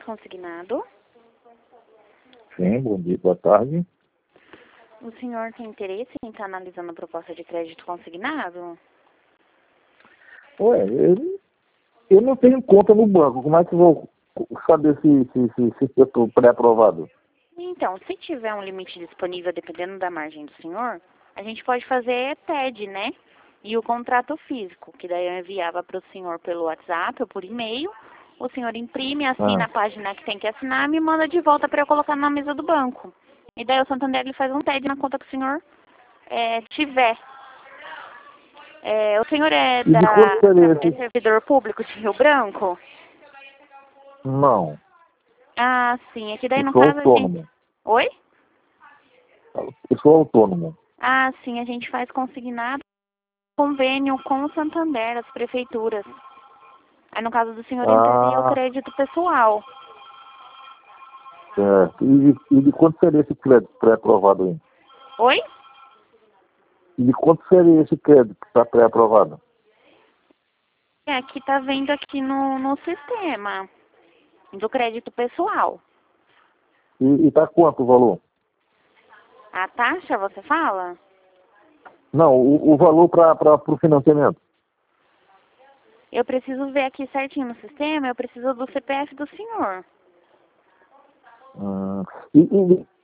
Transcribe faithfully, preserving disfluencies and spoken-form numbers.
consignado. Sim, bom dia, boa tarde. O senhor tem interesse em estar analisando a proposta de crédito consignado? Ué, eu, eu não tenho conta no banco. Como é que eu vou saber se, se, se, se eu estou pré-aprovado? Então, se tiver um limite disponível, dependendo da margem do senhor, a gente pode fazer T E D, né? E o contrato físico, que daí eu enviava para o senhor pelo WhatsApp ou por e-mail. O senhor imprime, assina Ah. a página que tem que assinar e me manda de volta para eu colocar na mesa do banco. E daí o Santander ele faz um T E D na conta que o senhor é, tiver. É, o senhor é, E de da, quanto seria é esse? servidor público de Rio Branco? Não, Ah, sim. É que daí eu no sou caso a gente... autônomo. Oi? Eu sou autônomo. Ah, sim. A gente faz consignado convênio com o Santander, as prefeituras. Aí no caso do senhor entraria o Ah, crédito pessoal. certo. E, de- e de quanto seria esse crédito pré-aprovado aí? Oi? E de quanto seria esse crédito que está pré-aprovado? É, aqui tá vendo aqui no, no sistema do crédito pessoal. E está quanto o valor? A taxa, você fala? Não, o, o valor para o financiamento. Eu preciso ver aqui certinho no sistema, eu preciso do C P F do senhor. Hum, e, e